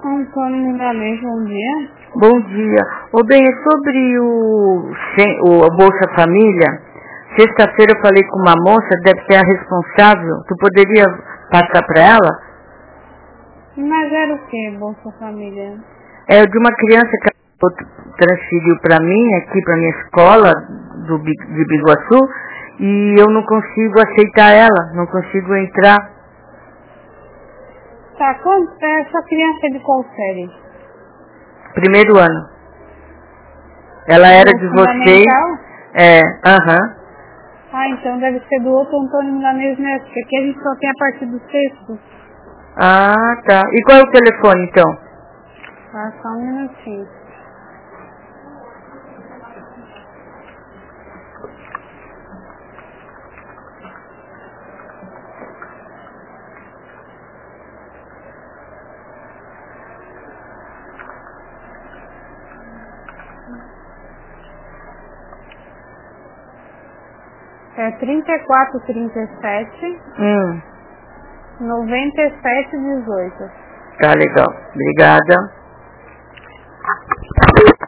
Antônio Milanês, bom dia. Bom dia. Ô, bem, é sobre o Bolsa Família. Sexta-feira eu falei com uma moça, deve ser a responsável. Tu poderia passar para ela? Mas era o que, Bolsa Família? É de uma criança que transferiu para mim, aqui para minha escola de Biguaçu, e eu não consigo aceitar ela, não consigo entrar. Tá, essa criança é de qual série? Primeiro ano. Ela era de vocês. Aham. Ah, então deve ser do outro Antônio Milanês, né? Porque aqui a gente só tem a partir do sexto. Ah, tá. E qual é o telefone, então? Ah, só um minutinho. É 3437 9718. Tá legal. Obrigada.